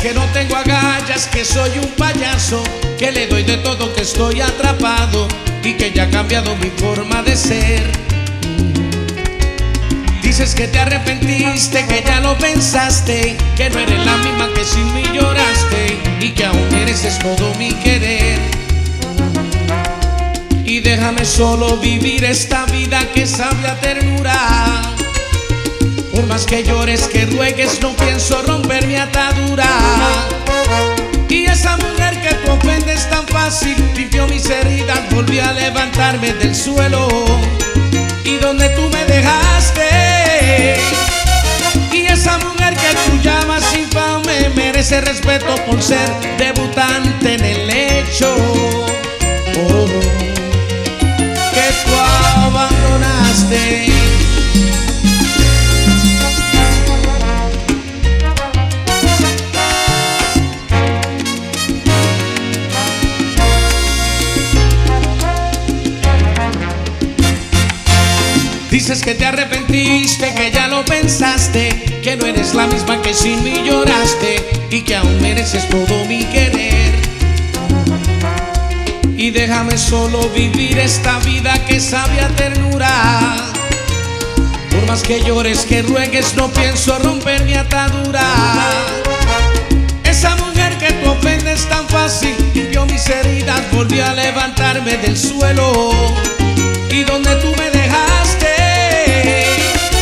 que no tengo agallas, que soy un payaso, que le doy de todo, que estoy atrapado y que ya ha cambiado mi forma de ser. Dices que te arrepentiste, que ya lo pensaste, que no eres la misma que sin mí lloraste y que aún mereces todo mi querer. Y déjame solo vivir esta vida que sabe a ternura. Por más que llores, que ruegues, no pienso romper mi atadura. Y esa mujer que tú ofendes tan fácil limpió mis heridas, volví a levantarme del suelo. Y donde tú me dejaste, y esa mujer que tú llamas infame merece respeto por ser debutante en el hecho. Oh, que tú abandonaste. Dices que te arrepentiste, que ya lo pensaste, que no eres la misma que sin mí lloraste y que aún mereces todo mi querer. Y déjame solo vivir esta vida que sabe a ternura. Por más que llores, que ruegues, no pienso romper mi atadura. Esa mujer que tú ofendes tan fácil limpió mis heridas, volví a levantarme del suelo. Y donde tú me dejaste,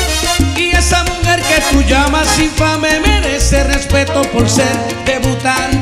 y esa mujer que tú llamas infame merece respeto por ser debutante